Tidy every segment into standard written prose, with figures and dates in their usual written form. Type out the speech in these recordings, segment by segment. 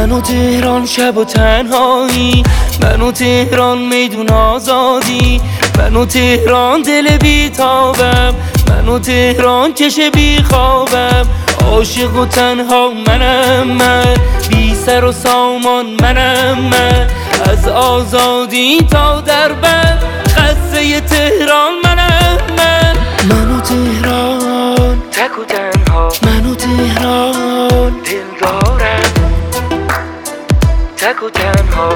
من و تهران شب و تنهایی، من و تهران میدون آزادی، من و تهران دل بیتابم، من و تهران چش بیخوابم. عاشق و تنها منم من، بی سر و سامان منم من، از آزادی تا دربند خسته تهران منم من. من و تهران تک و تنها، من و تهران دل دارم، تک و تنها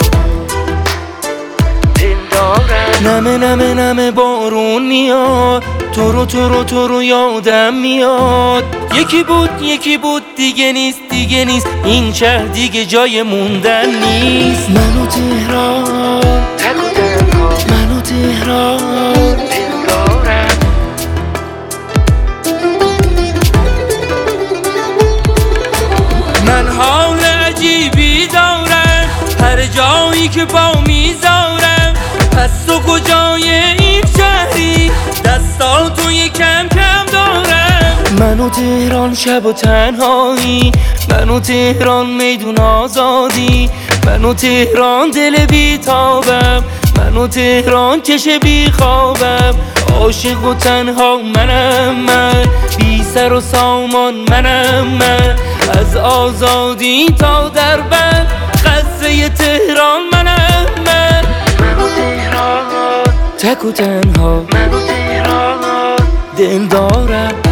دل دارم. نمه نمه بارون میاد، تو رو یادم میاد. یکی بود دیگه نیست، این شهر دیگه جای موندن نیست. من و تهران تک و تنها، من و تهران دل دارم. من حال عجیبی دارم هر جایی که با میذارم. پس تو کجای این شهری؟ دستاتو یکم کم دارم. من و تهران شب و تنهایی، من و تهران میدون آزادی، من و تهران دل بیتابم، من و تهران چش بیخوابم. عاشق و تنها منم من، بی سر و سامان منم من، از آزادی تا دربند خسته تهران منم من. من و تهران تک و تنها، من و تهران دل دارم.